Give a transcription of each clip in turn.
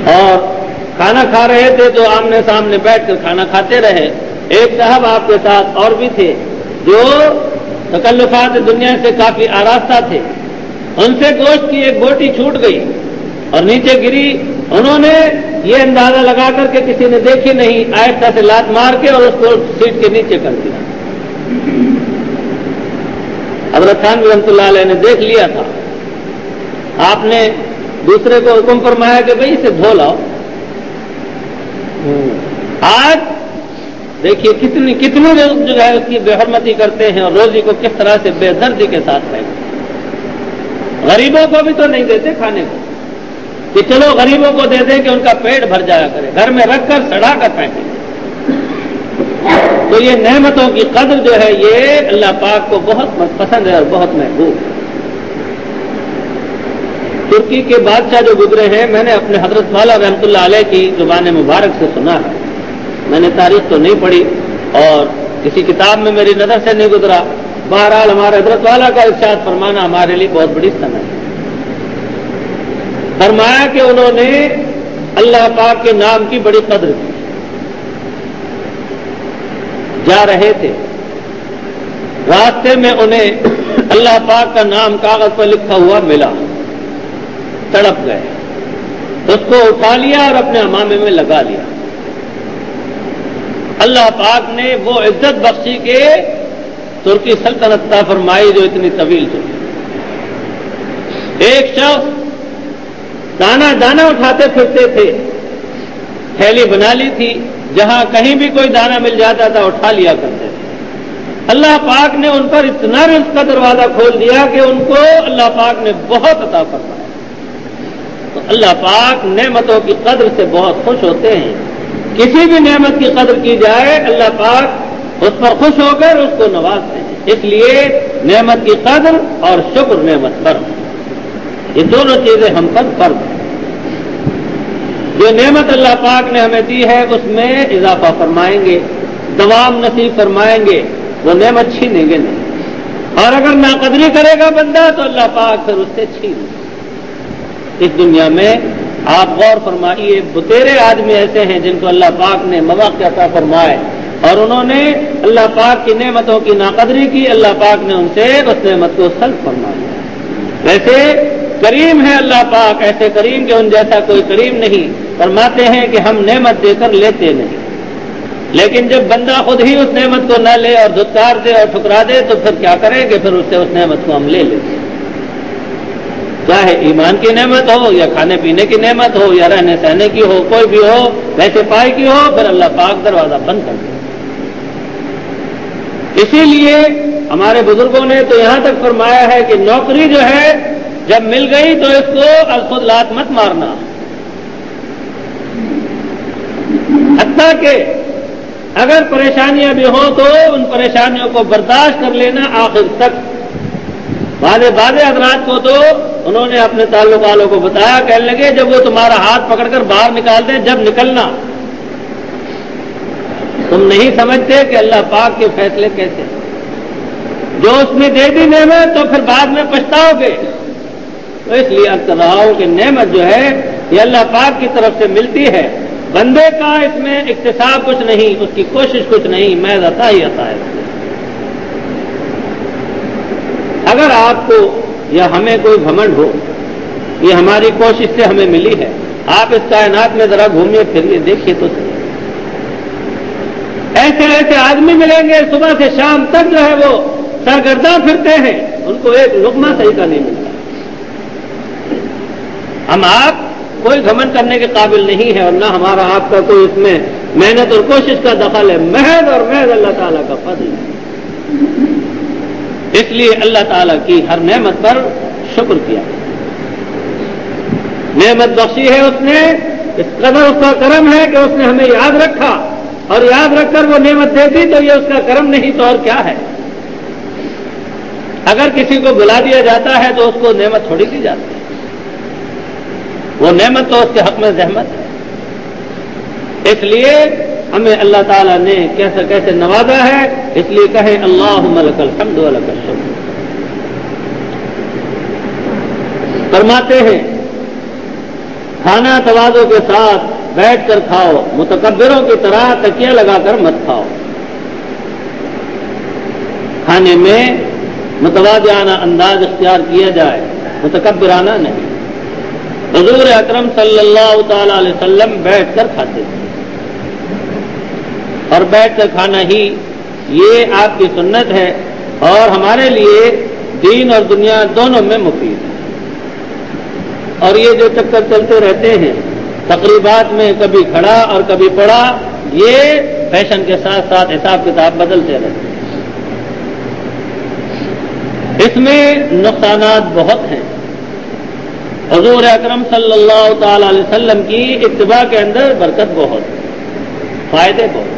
اور کھانا کھا رہے تھے تو آمنے سامنے بیٹھ کر کھانا کھاتے رہے. ایک صاحب آپ کے ساتھ اور بھی تھے جو تکلفات دنیا سے کافی آراستہ تھے. ان سے گوشت کی ایک بوٹی چھوٹ گئی اور نیچے گری. انہوں نے یہ اندازہ لگا کر کے کسی نے دیکھی نہیں, آہستہ سے لات مار کے اور اس کو سیٹ کے نیچے کر دیا. حضرت تھانوی رحمۃ اللہ علیہ نے دیکھ لیا تھا. آپ نے دوسرے کو حکم فرمایا کہ بھئی اسے دھو لاؤ. آج دیکھیے کتنی لوگ جو ہے اس کی بے حرمتی کرتے ہیں اور روزی کو کس طرح سے بے دردی کے ساتھ پھینکتے ہیں. غریبوں کو بھی تو نہیں دیتے کھانے کو کہ چلو غریبوں کو دے دیں کہ ان کا پیٹ بھر جایا کرے, گھر میں رکھ کر سڑا کر پھینکیں. تو یہ نعمتوں کی قدر جو ہے یہ اللہ پاک کو بہت پسند ہے اور بہت محبوب ہے. ترکی کے بادشاہ جو گزرے ہیں, میں نے اپنے حضرت والا رحمۃ اللہ علیہ کی زبان مبارک سے سنا ہے. میں نے تاریخ تو نہیں پڑھی اور کسی کتاب میں میری نظر سے نہیں گزرا. بہرحال ہمارے حضرت والا کا ارشاد فرمانا ہمارے لیے بہت بڑی سند ہے. فرمایا کہ انہوں نے اللہ پاک کے نام کی بڑی قدر کی. جا رہے تھے, راستے میں انہیں اللہ پاک کا نام کاغذ پر لکھا ہوا ملا. تڑپ گئے, اس کو اٹھا لیا اور اپنے امامے میں لگا لیا. اللہ پاک نے وہ عزت بخشی کہ ترکی سلطنت عطا فرمائی جو اتنی طویل چلی. ایک شخص دانا دانا اٹھاتے پھرتے تھے, تھیلی بنا لی تھی, جہاں کہیں بھی کوئی دانا مل جاتا تھا اٹھا لیا کرتے تھے. اللہ پاک نے ان پر اتنا رزق کا دروازہ کھول دیا کہ ان کو اللہ پاک نے بہت عطا فرمایا. تو اللہ پاک نعمتوں کی قدر سے بہت خوش ہوتے ہیں. کسی بھی نعمت کی قدر کی جائے اللہ پاک اس پر خوش ہو کر اس کو نوازتے ہیں. اس لیے نعمت کی قدر اور شکر نعمت پر, یہ دونوں چیزیں ہم پر فرض ہیں. جو نعمت اللہ پاک نے ہمیں دی ہے اس میں اضافہ فرمائیں گے, دوام نصیب فرمائیں گے, وہ نعمت چھینیں گے نہیں. اور اگر ناقدری کرے گا بندہ تو اللہ پاک پھر اس سے چھین لے. اس دنیا میں آپ غور فرمائیے, بتیرے آدمی ایسے ہیں جن کو اللہ پاک نے مواقع عطا فرمائے اور انہوں نے اللہ پاک کی نعمتوں کی ناقدری کی. اللہ پاک نے ان سے اس نعمت کو سلب فرمایا. ویسے کریم ہے اللہ پاک, ایسے کریم کہ ان جیسا کوئی کریم نہیں. فرماتے ہیں کہ ہم نعمت دے کر لیتے نہیں, لیکن جب بندہ خود ہی اس نعمت کو نہ لے اور دھتکار دے اور ٹھکرا دے تو پھر کیا کریں گے؟ پھر اس سے اس نعمت کو ہم لے لیتے ہیں. چاہے ایمان کی نعمت ہو یا کھانے پینے کی نعمت ہو یا رہنے سہنے کی ہو, کوئی بھی ہو, ویسے پائی کی ہو, پھر اللہ پاک دروازہ بند کر دے. اسی لیے ہمارے بزرگوں نے تو یہاں تک فرمایا ہے کہ نوکری جو ہے جب مل گئی تو اس کو الخود لات مت مارنا. حتیٰ کہ اگر پریشانیاں بھی ہوں تو ان پریشانیوں کو برداشت کر لینا آخر تک. بعض حضرات کو تو انہوں نے اپنے تعلق والوں کو بتایا, کہنے لگے جب وہ تمہارا ہاتھ پکڑ کر باہر نکال دیں جب نکلنا. تم نہیں سمجھتے کہ اللہ پاک کے فیصلے کیسے ہیں. جو اس نے دے دی نعمت تو پھر بعد میں پچھتاؤ گے. تو اس لیے اب کر رہا ہوں کہ نعمت جو ہے یہ اللہ پاک کی طرف سے ملتی ہے. بندے کا اس میں اکتساب کچھ نہیں, اس کی کوشش کچھ نہیں, محض عطا ہی عطا ہے. اگر آپ کو یا ہمیں کوئی گھمنڈ ہو یہ ہماری کوشش سے ہمیں ملی ہے, آپ اس کائنات میں ذرا گھومیے پھریے دیکھیے تو صحیح. ایسے آدمی ملیں گے صبح سے شام تک جو ہے وہ سرگرداں پھرتے ہیں, ان کو ایک لقمہ صحیح کا نہیں ملتا. ہم آپ کوئی گھمنڈ کرنے کے قابل نہیں ہے اور نہ ہمارا آپ کا کوئی اس میں محنت اور کوشش کا دخل ہے, محض اور محض اللہ تعالیٰ کا فضل ہے. اس لیے اللہ تعالیٰ کی ہر نعمت پر شکر کیا. نعمت بخشی ہے اس نے, اس قدر اس کا کرم ہے کہ اس نے ہمیں یاد رکھا اور یاد رکھ کر وہ نعمت دے دی تو یہ اس کا کرم نہیں تو اور کیا ہے. اگر کسی کو بلا دیا جاتا ہے تو اس کو نعمت تھوڑی دی جاتی ہے, وہ نعمت تو اس کے حق میں زحمت ہے. اس لیے ہمیں اللہ تعالیٰ نے کیسے کیسے نوازا ہے, اس لیے کہیں اللہم لک الحمد و لک الشکر. فرماتے ہیں کھانا تواضع کے ساتھ بیٹھ کر کھاؤ، متکبروں کی طرح تکیہ لگا کر مت کھاؤ۔ کھانے میں متواضعانہ انداز اختیار کیا جائے، متکبرانہ نہیں۔ حضور اکرم صلی اللہ تعالی علیہ وسلم بیٹھ کر کھاتے تھے، اور بیٹھ کر کھانا ہی یہ آپ کی سنت ہے، اور ہمارے لیے دین اور دنیا دونوں میں مفید ہے۔ اور یہ جو چکر چلتے رہتے ہیں تقریبات میں، کبھی کھڑا اور کبھی پڑا، یہ فیشن کے ساتھ ساتھ حساب کتاب بدلتے رہتے ہیں۔ اس میں نقصانات بہت ہیں۔ حضور اکرم صلی اللہ تعالی علیہ وسلم کی اتباع کے اندر برکت بہت، فائدے بہت۔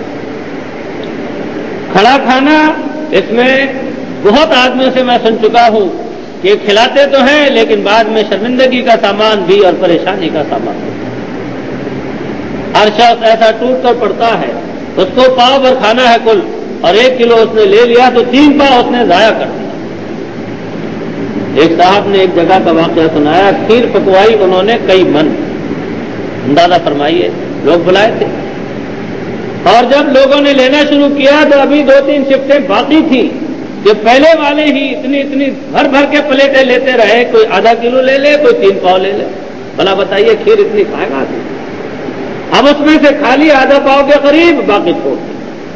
کھڑا کھانا، اس میں بہت آدمیوں سے میں سن چکا ہوں کہ کھلاتے تو ہیں لیکن بعد میں شرمندگی کا سامان بھی اور پریشانی کا سامان بھی۔ ہر شخص ایسا ٹوٹ کر پڑتا ہے، اس کو پاؤ بھر کھانا ہے کل، اور 1 کلو اس نے لے لیا تو 3 پاؤ اس نے ضائع کر دیا۔ ایک صاحب نے ایک جگہ کا واقعہ سنایا، کھیر پکوائی انہوں نے کئی من، اندازہ فرمائیے، لوگ بلائے تھے، اور جب لوگوں نے لینا شروع کیا تو ابھی 2-3 شفٹیں باقی تھیں، کہ پہلے والے ہی اتنی بھر بھر کے پلیٹیں لیتے رہے، کوئی آدھا کلو لے لے، کوئی 3 پاؤ لے لے۔ بھلا بتائیے کھیر اتنی کھائے گا؟ اب اس میں سے خالی آدھا پاؤ کے قریب باقی چھوڑ دیا۔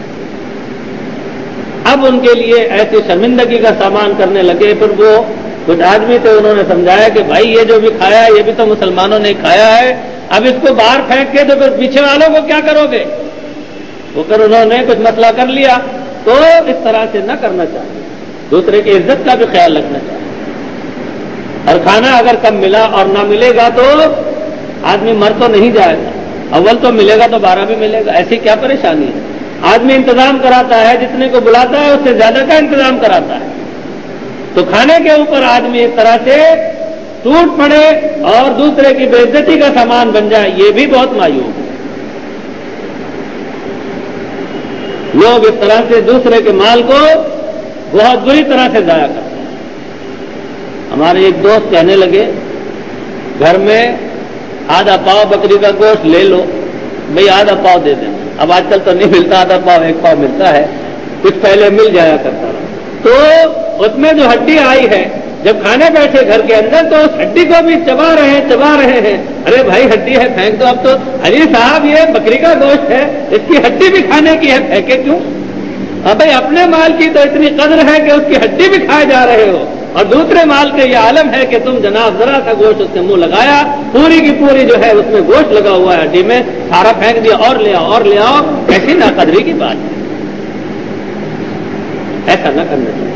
اب ان کے لیے ایسی شرمندگی کا سامان کرنے لگے۔ پھر وہ کچھ آدمی تھے، انہوں نے سمجھایا کہ بھائی یہ جو بھی کھایا ہے یہ بھی تو مسلمانوں نے کھایا ہے، اب اس کو باہر پھینک کے تو پھر پیچھے والوں کو کیا کرو گے؟ وہ پھر انہوں نے کچھ مسئلہ کر لیا۔ تو اس طرح سے نہ کرنا چاہیے، دوسرے کی عزت کا بھی خیال رکھنا چاہیے۔ اور کھانا اگر کم ملا اور نہ ملے گا تو آدمی مر تو نہیں جائے گا، اول تو ملے گا تو 12 بھی ملے گا، ایسی کیا پریشانی ہے؟ آدمی انتظام کراتا ہے، جتنے کو بلاتا ہے اس سے زیادہ کا انتظام کراتا ہے۔ تو کھانے کے اوپر آدمی اس طرح سے ٹوٹ پڑے اور دوسرے کی بے عزتی کا سامان بن جائے، یہ بھی بہت مایوب ہے۔ لوگ اس طرح سے دوسرے کے مال کو بہت بری طرح سے ضائع کرتے ہیں۔ ہمارے ایک دوست کہنے لگے، گھر میں آدھا پاؤ بکری کا گوشت لے لو، بھئی آدھا پاؤ دے دینا۔ اب آج کل تو نہیں ملتا آدھا پاؤ، 1 پاؤ ملتا ہے، کچھ پہلے مل جایا کرتا رہا۔ تو اس میں جو ہڈی آئی ہے، جب کھانے بیٹھے گھر کے اندر تو اس ہڈی کو بھی چبا رہے ہیں۔ ارے بھائی ہڈی ہے پھینک دو، اب تو ارے صاحب یہ بکری کا گوشت ہے، اس کی ہڈی بھی کھانے کی ہے، پھینکے کیوں؟ اب بھائی اپنے مال کی تو اتنی قدر ہے کہ اس کی ہڈی بھی کھائے جا رہے ہو، اور دوسرے مال کے یہ عالم ہے کہ تم جناب ذرا سا گوشت اس نے منہ لگایا، پوری کی پوری جو ہے اس میں گوشت لگا ہوا ہے ہڈی میں، سارا پھینک دیا، اور لے آؤ، ایسی ناقدری کی بات ہے۔ ایسا نہ کرنا چاہیے۔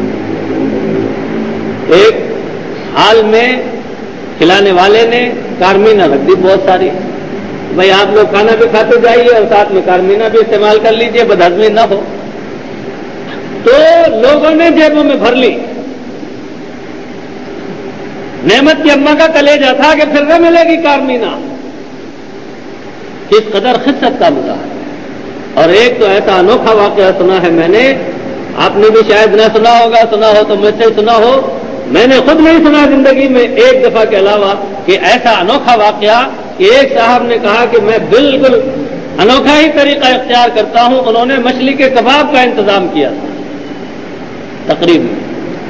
ایک حال میں کھلانے والے نے کارمینہ رکھ دی بہت ساری، بھائی آپ لوگ کھانا بھی کھاتے جائیے اور ساتھ میں کارمینہ بھی استعمال کر لیجئے، بدہضمی نہ ہو۔ تو لوگوں نے جیبوں میں بھر لی۔ نعمت کی اماں کا کلیجہ تھا کہ پھر نہ ملے گی کارمینہ، کس قدر خست کا مظاہرہ۔ اور ایک تو ایسا انوکھا واقعہ سنا ہے میں نے، آپ نے بھی شاید نہ سنا ہوگا، سنا ہو تو مجھ سے سنا ہو، میں نے خود نہیں سنا زندگی میں ایک دفعہ کے علاوہ، کہ ایسا انوکھا واقعہ کہ ایک صاحب نے کہا کہ میں بالکل انوکھا ہی طریقہ اختیار کرتا ہوں۔ انہوں نے مچھلی کے کباب کا انتظام کیا تھا تقریب میں،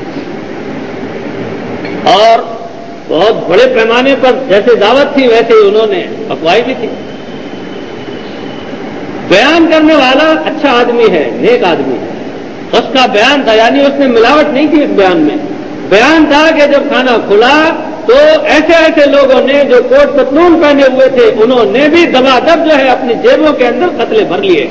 اور بہت بڑے پیمانے پر جیسے دعوت تھی ویسے ہی انہوں نے پکوائی بھی تھی۔ بیان کرنے والا اچھا آدمی ہے، نیک آدمی ہے، اس کا بیان تھا، یعنی اس نے ملاوٹ نہیں کی اس بیان میں۔ بیان تھا کہ جب کھانا کھلا تو ایسے لوگوں نے جو کوٹ پتلون پہنے ہوئے تھے انہوں نے بھی دبا دب جو ہے اپنی جیبوں کے اندر قتلے بھر لیے،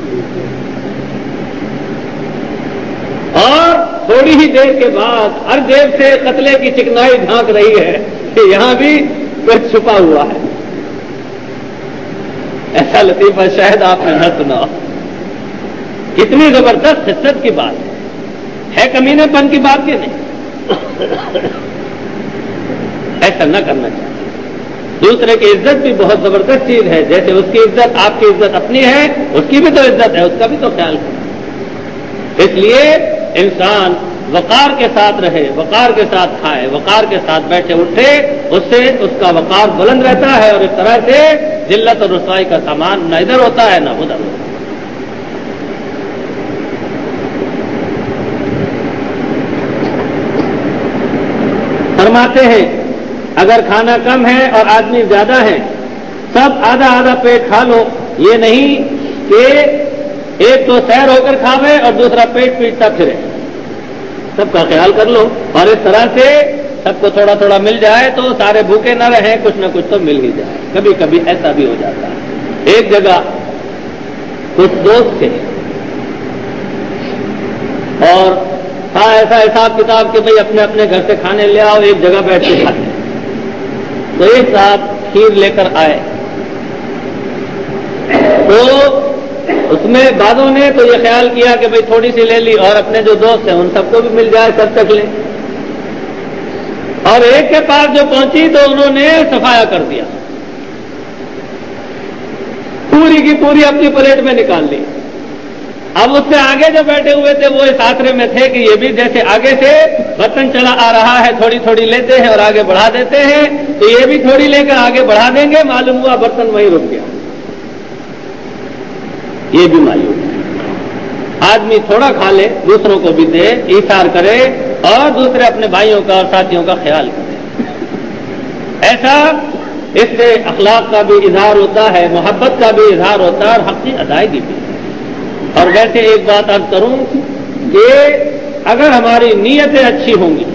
اور تھوڑی ہی دیر کے بعد ہر جیب سے قتلے کی چکنائی جھانک رہی ہے کہ یہاں بھی کچھ چھپا ہوا ہے۔ ایسا لطیفہ شاید آپ نے نہ سنا۔ کتنی زبردست حسد کی بات ہے، کمینے پن کی بات کی نہیں۔ ایسا نہ کرنا چاہیے۔ دوسرے کی عزت بھی بہت زبردست چیز ہے، جیسے اس کی عزت آپ کی عزت اپنی ہے، اس کی بھی تو عزت ہے، اس کا بھی تو خیال کریں۔ اس لیے انسان وقار کے ساتھ رہے، وقار کے ساتھ کھائے، وقار کے ساتھ بیٹھے اٹھے، اس سے اس کا وقار بلند رہتا ہے، اور اس طرح سے ذلت اور رسوائی کا سامان نہ ادھر ہوتا ہے نہ ادھر ہوتا ہے۔ فرماتے ہیں اگر کھانا کم ہے اور آدمی زیادہ ہے، سب آدھا آدھا پیٹ کھا لو، یہ نہیں کہ ایک تو سیر ہو کر کھاوے اور دوسرا پیٹ پیٹتا پھرے، سب کا خیال کر لو، اور اس طرح سے سب کو تھوڑا تھوڑا مل جائے تو سارے بھوکے نہ رہیں، کچھ نہ کچھ تو مل ہی جائے۔ کبھی کبھی ایسا بھی ہو جاتا ہے۔ ایک جگہ کچھ دوست تھے اور تھا ایسا حساب کتاب کہ بھئی اپنے اپنے گھر سے کھانے لے آؤ، ایک جگہ بیٹھ کے کھاتے۔ تو ایک صاحب کھیر لے کر آئے، تو اس میں بعضوں نے تو یہ خیال کیا کہ بھئی تھوڑی سی لے لی، اور اپنے جو دوست ہیں ان سب کو بھی مل جائے، سب تک لیں، اور ایک کے پاس جو پہنچی تو انہوں نے صفایا کر دیا، پوری کی پوری اپنی پلیٹ میں نکال لی۔ اب اس سے آگے جو بیٹھے ہوئے تھے وہ اس آسرے میں تھے کہ یہ بھی جیسے آگے سے برتن چلا آ رہا ہے، تھوڑی تھوڑی لیتے ہیں اور آگے بڑھا دیتے ہیں، تو یہ بھی تھوڑی لے کر آگے بڑھا دیں گے، معلوم ہوا برتن وہیں رک گیا۔ یہ بھی معلوم ہے آدمی تھوڑا کھا لے، دوسروں کو بھی دے، ایثار کرے، اور دوسرے اپنے بھائیوں کا اور ساتھیوں کا خیال کرے۔ ایسا اس سے اخلاق کا بھی اظہار ہوتا ہے، محبت کا بھی اظہار ہوتا ہے، اور حق کی ادائیگی بھی۔ اور ویسے ایک بات عرض کروں کہ اگر ہماری نیتیں اچھی ہوں گی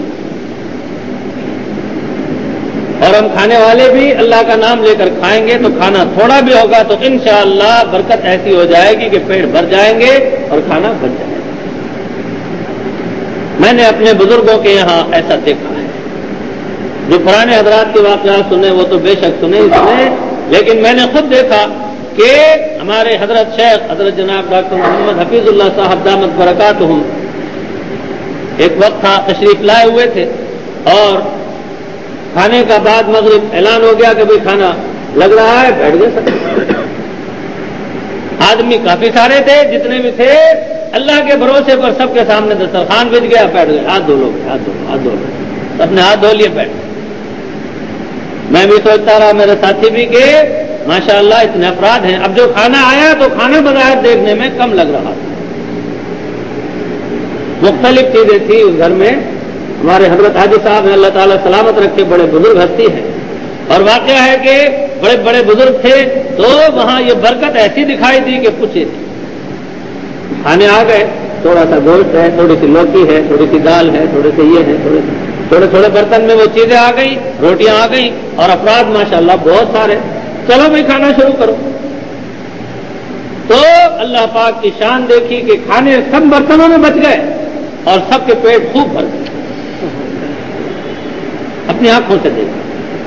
اور ہم کھانے والے بھی اللہ کا نام لے کر کھائیں گے، تو کھانا تھوڑا بھی ہوگا تو انشاءاللہ برکت ایسی ہو جائے گی کہ پیٹ بھر جائیں گے اور کھانا بچ جائے گا۔ میں نے اپنے بزرگوں کے یہاں ایسا دیکھا ہے، جو پرانے حضرات کے واقعات سنے وہ تو بے شک سنے ہی سنے، لیکن میں نے خود دیکھا کہ ہمارے حضرت شیخ حضرت جناب ڈاکٹر محمد حفیظ اللہ صاحب دامت برکاتہم ایک وقت تھا، تشریف لائے ہوئے تھے، اور کھانے کا بعد مغرب اعلان ہو گیا کہ بھئی کھانا لگ رہا ہے، بیٹھ گئے سب۔ آدمی کافی سارے تھے، جتنے بھی تھے اللہ کے بھروسے پر سب کے سامنے دسترخوان بچ گیا، بیٹھ گئے، ہاتھ دھو لو، ہاتھ دھو، ہاتھ دھو لو، اپنے ہاتھ دھو لیے، بیٹھ گئے۔ میں بھی سوچتا رہا، میرے ساتھی بھی کہ ماشاءاللہ اتنے افراد ہیں۔ اب جو کھانا آیا تو کھانا بظاہر دیکھنے میں کم لگ رہا تھا، مختلف چیزیں تھیں اس گھر میں۔ ہمارے حضرت حاجی صاحب نے اللہ تعالیٰ سلامت رکھے، بڑے بزرگ ہستی ہیں، اور واقعہ ہے کہ بڑے بڑے بزرگ تھے، تو وہاں یہ برکت ایسی دکھائی دی کہ پوچھے تھی۔ کھانے آ گئے، تھوڑا سا گوشت ہے، تھوڑی سی لوکی ہے، تھوڑی سی دال ہے، تھوڑے سے یہ ہے، تھوڑے تھوڑے برتن میں وہ چیزیں آ گئی، روٹیاں آ گئیں، اور افراد ماشاءاللہ بہت سارے۔ چلو بھائی کھانا شروع کرو۔ تو اللہ پاک کی شان دیکھی کہ کھانے سب برتنوں میں بچ گئے اور سب کے پیٹ خوب بھر گئے، اپنی آنکھوں سے دیکھا۔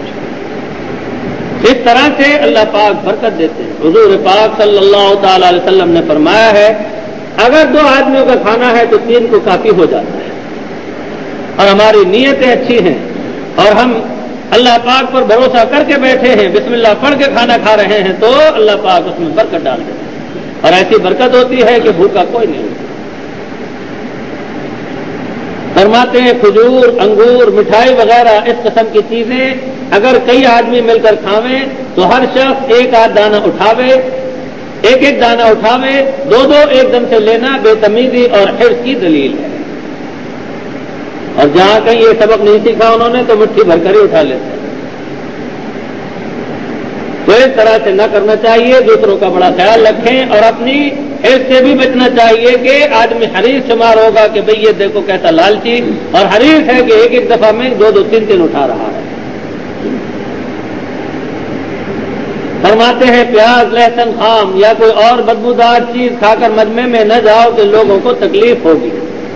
اس طرح سے اللہ پاک برکت دیتے ہیں۔ حضور پاک صلی اللہ تعالی علیہ وسلم نے فرمایا ہے اگر 2 آدمیوں کا کھانا ہے تو 3 کو کافی ہو جاتا ہے، اور ہماری نیتیں اچھی ہیں اور ہم اللہ پاک پر بھروسہ کر کے بیٹھے ہیں، بسم اللہ پڑھ کے کھانا کھا رہے ہیں، تو اللہ پاک اس میں برکت ڈال دیتے ہیں، اور ایسی برکت ہوتی ہے کہ بھوکا کوئی نہیں ہوتا۔ فرماتے ہیں کھجور، انگور، مٹھائی وغیرہ اس قسم کی چیزیں اگر کئی آدمی مل کر کھاویں تو ہر شخص ایک آدھ دانہ اٹھاوے، ایک ایک دانہ اٹھاوے، 2 ایک دم سے لینا بے تمیزی اور حرص کی دلیل ہے۔ اور جہاں کہیں یہ سبق نہیں سیکھا انہوں نے تو مٹھی بھر کر ہی اٹھا لیتے ہیں۔ تو اس طرح سے نہ کرنا چاہیے، دوسروں کا بڑا خیال رکھیں، اور اپنی حرص سے بھی بچنا چاہیے کہ آدمی حریص شمار ہوگا کہ بھئی یہ دیکھو کیسا لالچی، اور حریص ہے کہ ایک ایک دفعہ میں 2 3 اٹھا رہا ہے۔ فرماتے ہیں پیاز، لہسن، خام یا کوئی اور بدبودار چیز کھا کر مجمع میں نہ جاؤ کہ لوگوں کو تکلیف ہوگی،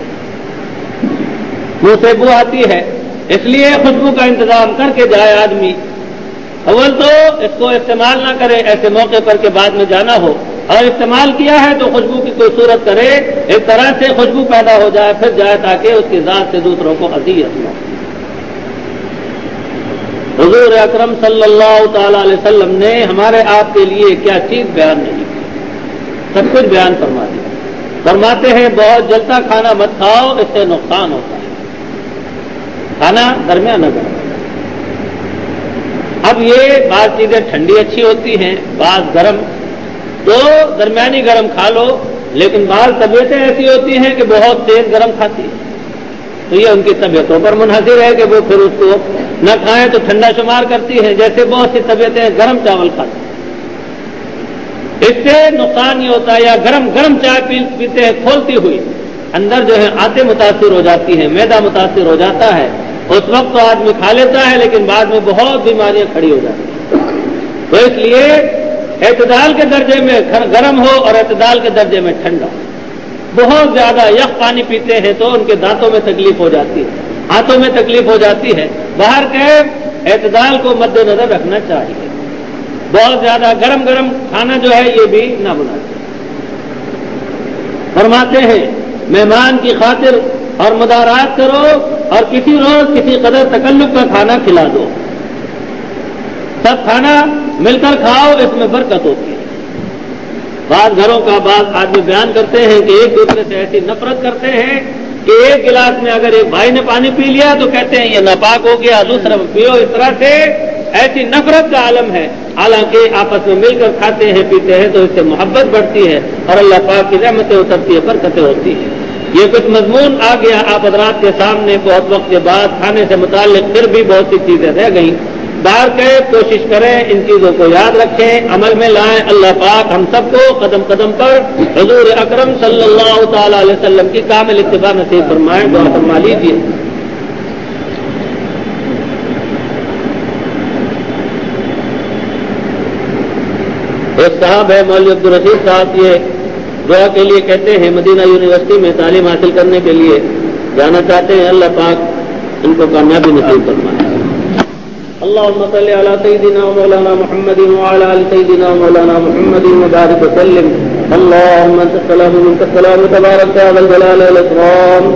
منہ سے بو آتی ہے، اس لیے خوشبو کا انتظام کر کے جائے آدمی۔ اول تو اس کو استعمال نہ کرے ایسے موقع پر کہ بعد میں جانا ہو، اور استعمال کیا ہے تو خوشبو کی کوئی صورت کرے، ایک طرح سے خوشبو پیدا ہو جائے پھر جائے، تاکہ اس کی ذات سے دوسروں کو اذیت نہ ہو۔ حضور اکرم صلی اللہ تعالی علیہ وسلم نے ہمارے آپ کے لیے کیا چیز بیان نہیں کی، سب کچھ بیان فرما دیا۔ فرماتے ہیں بہت جلتا کھانا مت کھاؤ، اس سے نقصان ہوتا ہے، کھانا درمیانہ کرو۔ اب یہ بعض چیزیں ٹھنڈی اچھی ہوتی ہیں، بعض گرم، تو درمیانی گرم کھا لو، لیکن بعض طبیعتیں ایسی ہوتی ہیں کہ بہت تیز گرم کھاتی ہیں، تو یہ ان کی طبیعتوں پر منحصر ہے کہ وہ پھر اس کو نہ کھائیں تو ٹھنڈا شمار کرتی ہے، جیسے بہت سی طبیعتیں گرم چاول کھاتی ہیں، اس سے نقصان یہ ہوتا ہے، یا گرم گرم چائے پیتے ہیں کھولتی ہوئی، اندر جو ہے آنتیں متاثر ہو جاتی ہیں، معدہ متاثر ہو جاتا ہے، اس وقت تو آدمی کھا لیتا ہے لیکن بعد میں بہت بیماریاں کھڑی ہو جاتی ہیں۔ تو اس لیے اعتدال کے درجے میں گرم ہو اور اعتدال کے درجے میں ٹھنڈا۔ بہت زیادہ یخ پانی پیتے ہیں تو ان کے دانتوں میں تکلیف ہو جاتی ہے، ہاتھوں میں تکلیف ہو جاتی ہے، باہر کے اعتدال کو مد نظر رکھنا چاہیے۔ بہت زیادہ گرم گرم کھانا جو ہے یہ بھی نہ بناتے۔ فرماتے ہیں مہمان کی خاطر اور مدارات کرو اور کسی روز کسی قدر تکلف کا کھانا کھلا دو، سب کھانا مل کر کھاؤ، اس میں برکت ہوتی ہے۔ بعض گھروں کا بعض آدمی بیان کرتے ہیں کہ ایک دوسرے سے ایسی نفرت کرتے ہیں کہ ایک گلاس میں اگر ایک بھائی نے پانی پی لیا تو کہتے ہیں یہ ناپاک ہو گیا، دوسرا پیو، اس طرح سے ایسی نفرت کا عالم ہے، حالانکہ آپس میں مل کر کھاتے ہیں پیتے ہیں تو اس سے محبت بڑھتی ہے اور اللہ پاک کی رحمتیں اترتی ہے، برکتیں ہوتی ہیں۔ یہ کچھ مضمون آ گیا آپ حضرات کے سامنے بہت وقت کے بعد، کھانے سے متعلق پھر بھی بہت سی چیزیں رہ گئیں، باہر کے کوشش کریں ان چیزوں کو یاد رکھیں، عمل میں لائیں۔ اللہ پاک ہم سب کو قدم قدم پر حضور اکرم صلی اللہ تعالی علیہ وسلم کی کامل اتباع نصیب فرمائیں، دعا فرما لیجیے۔ ایک صاحب ہے مولوی عبدالرشید صاحب، یہ دعا کے لیے کہتے ہیں مدینہ یونیورسٹی میں تعلیم حاصل کرنے کے لیے جانا چاہتے ہیں، اللہ پاک ان کو کامیابی نصیب فرمائے۔ اللهم صل على سيدنا ومولانا محمد وعلى آل سيدنا ومولانا محمد وبارك وسلم۔ اللهم انت السلام ومنك السلام تبارك يا ذا الجلال والاكرام۔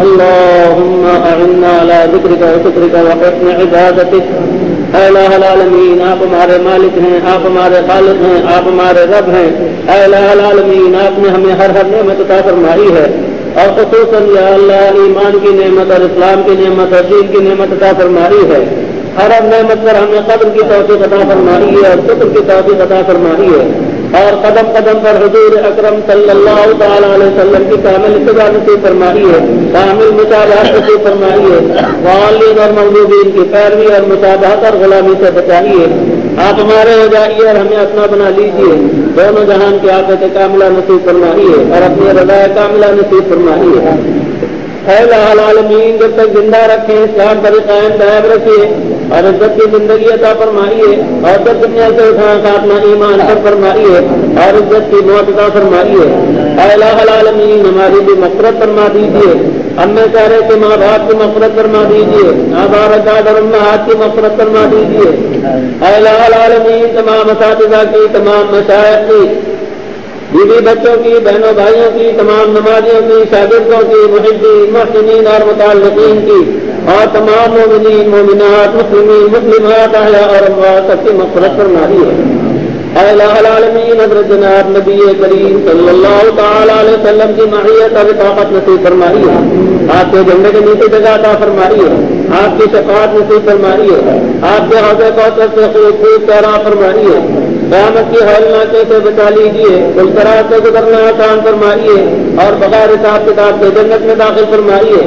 اللهم اعنا على ذكرك وشكرك وحسن عبادتك۔ اے الہ العالمین، آپ ہمارے مالک ہیں، آپ ہمارے خالق ہیں، آپ ہمارے رب ہیں۔ اے الہ العالمین، آپ نے ہمیں ہر نعمت عطا فرمائی ہے، اور خصوصاً یا اللہ ایمان کی نعمت اور اسلام کی نعمت اور دین کی نعمت عطا فرمائی ہے۔ ہر نعمت پر ہمیں قدر کی توفیق عطا فرمائی ہے اور شکر کی توفیق عطا فرمائی ہے، اور قدم قدم پر حضور اکرم صلی اللہ تعالی علیہ وسلم کی کامل اتباع نصیب فرمائی ہے، کامل متابعت نصیب فرمائی ہے، والدین اور محبوبین کی پیروی اور متابعت اور غلامی سے بچائیے۔ آپ ہمارے ہو جائیے اور ہمیں اپنا بنا لیجیے، دونوں جہان کی آفت کاملہ نصیب فرمائیے اور اپنی رضا کاملہ نصیب فرمائیے۔ اے الہ العالمین، جب تک زندہ رکھیں اسلام پر قائم دائم رکھیے اور عزت کی زندگی عطا فرمائیے، اور جب دنیا سے اٹھا خاتمہ ایمان پر فرمائیے اور عزت کی موت عطا فرمائیے۔ اے الہ العالمین، ہماری بھی مغفرت فرما دیجیے، ہم میں چارے کے ماں باپ کی مغفرت فرما دیجیے، آبارکات اور امہات کی مغفرت فرما دیجیے۔ اے الہ العالمین، تمام اساتذہ کی، تمام مشائخ کی، بیوی بچوں کی، بہنوں بھائیوں کی، تمام نمازیوں کی، شاگردوں کی، محبین محسنین اور متعلقین کی، اور تمام مومنین مومنات مسلمین مسلمات احیاء اور اموات سب کی مغفرت فرمائیے۔ اے الہ العالمین، حضرت جناب نبی کریم صلی اللہ تعالی علیہ وسلم کی معیت اور اطاعت نصیب فرمائیے، آپ کے جھنڈے کے نیچے جگہ عطا فرمائیے، آپ کی شفاعت نصیب فرمائیے، آپ کے حوض کوثر سے خوب پیرا فرمائیے، قیامت کی ہولناکے سے بچا لیجیے، گلزرات سے گزرنا آسان فرمائیے، اور بغیر حساب کتاب کے جنت میں داخل فرمائیے۔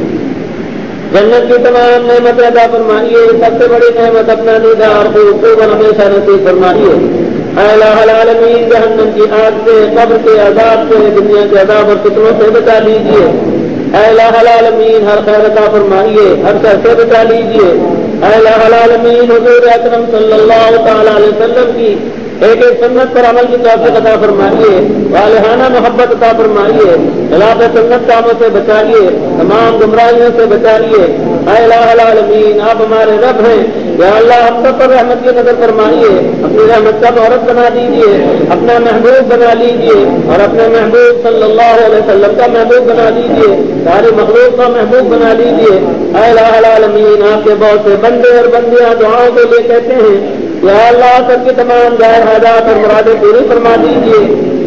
جنت کی تمام نعمت ادا فرمائیے، سب سے بڑی نعمت اپنا دیدار خوب ہمیشہ نصیب فرمائیے۔ اے الہ العالمین، جہنم کی آگ سے، قبر کے عذاب سے، دنیا کے عذاب اور فتنوں سے بچا لیجیے۔ اے الہ العالمین، ہر خیر عطا فرمائیے، ہر شر سے بچا لیجیے۔ اے الہ العالمین، حضور اکرم صلی اللہ تعالی علیہ وسلم کی ایک ایک سنت پر عمل کی توفیق عطا فرمائیے، والہانہ محبت عطا فرمائیے، خلاف سنت کاموں سے بچائیے، تمام گمراہیوں سے بچائیے۔ اے الہ العالمین، آپ ہمارے رب ہیں، یا اللہ ہم سب پر رحمت کی نظر فرمائیے، اپنی رحمت کا عورت بنا دیجیے، اپنا محبوب بنا لیجیے، اور اپنے محبوب صلی اللہ علیہ وسلم کا محبوب بنا دیجیے، ساری مخلوق کا محبوب بنا لیجیے۔ اے الہ العالمین، آپ کے بہت سے بندے اور بندیاں دعاؤں کے لیے کہتے ہیں، یا اللہ سب کی تمام جائز حاجات اور مرادیں پوری فرما دیجیے۔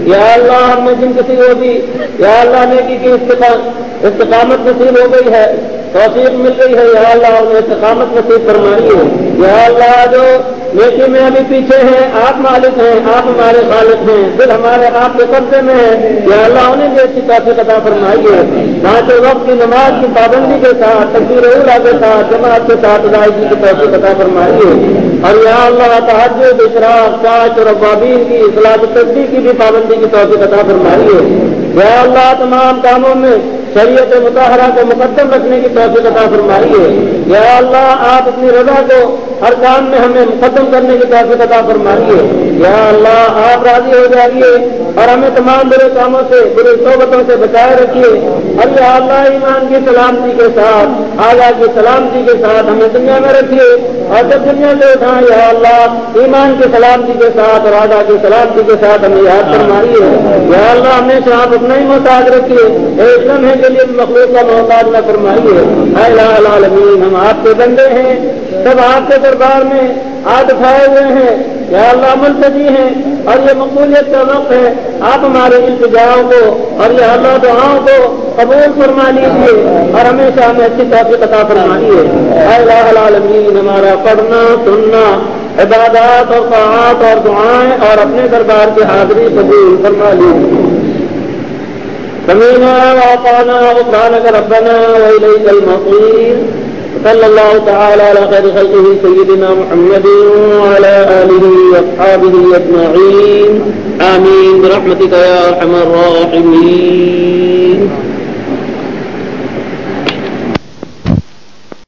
یا اللہ ہم میں جن کسی کو بھی یا اللہ نیکی کی استقامت نصیب ہو گئی ہے، توفیق مل گئی ہے، یا اللہ انہیں استقامت نصیب فرمائیے۔ یا اللہ جو نیکی میں ابھی پیچھے ہیں، آپ مالک ہیں، آپ ہمارے خالق ہیں، دل ہمارے آپ کے قبضے میں ہے، یا اللہ انہیں بھی اچھی توفیق عطا فرمائیے۔ پانچوں وقت کی نماز کی پابندی کے ساتھ، تکبیر اولیٰ کے ساتھ، جماعت کے ساتھ ادائیگی کی توفیق عطا فرمائیے۔ اور یا اللہ تہجد، اشراق، فجر اور اوابین کی صلاۃ التسبیح کی بھی پابندی کی توفیق عطا فرمائیے۔ یا اللہ تمام کاموں میں شریعت مطہرہ کو مقدم رکھنے کی توفیق عطا فرمائیے۔ یا اللہ آپ اپنی رضا کو ہر کام میں ہمیں مقدم کرنے کی توفیق عطا فرمائیے۔ یا اللہ آپ راضی ہو جائیے اور ہمیں تمام برے کاموں سے، برے صحبتوں سے بچائے رکھیے۔ اور یا اللہ ایمان کی سلامتی کے ساتھ، آغا کی سلامتی کے ساتھ ہمیں دنیا میں رکھیے، اور جب دنیا سے اٹھائیں یا اللہ ایمان کی سلامتی کے ساتھ اور آغا کی سلامتی کے ساتھ ہمیں یاد فرمائیے۔ یا اللہ ہمیشہ آپ اپنا ہی محتاج رکھیے، ایک لمحے کے لیے مخلوق کا محتاج نہ فرمائیے۔ اے الہ العالمین ہم آپ کے بندے ہیں، سب آپ کے دربار میں ہاتھ اٹھائے ہوئے ہیں، یا اللہ ملتجی ہیں، اور یہ مقبولیت کا وقت ہے، آپ ہمارے التجاؤں کو اور یہ اللہ دعاؤں کو قبول فرما لیجیے اور ہمیشہ ہمیں اچھی توفیق عطا فرمائیے۔ اے الہ العالمین ہمارا پڑھنا سننا، عبادات اور طاعات اور دعائیں اور اپنے دربار کی حاضری قبول فرما لیجیے۔ سمعنا وأطعنا غفرانك ربنا وإليك المصير۔ صلى الله تعالى على خير خلقه سيدنا محمد وعلى آله وأصحابه أجمعين، آمين برحمتك يا أرحم الراحمين۔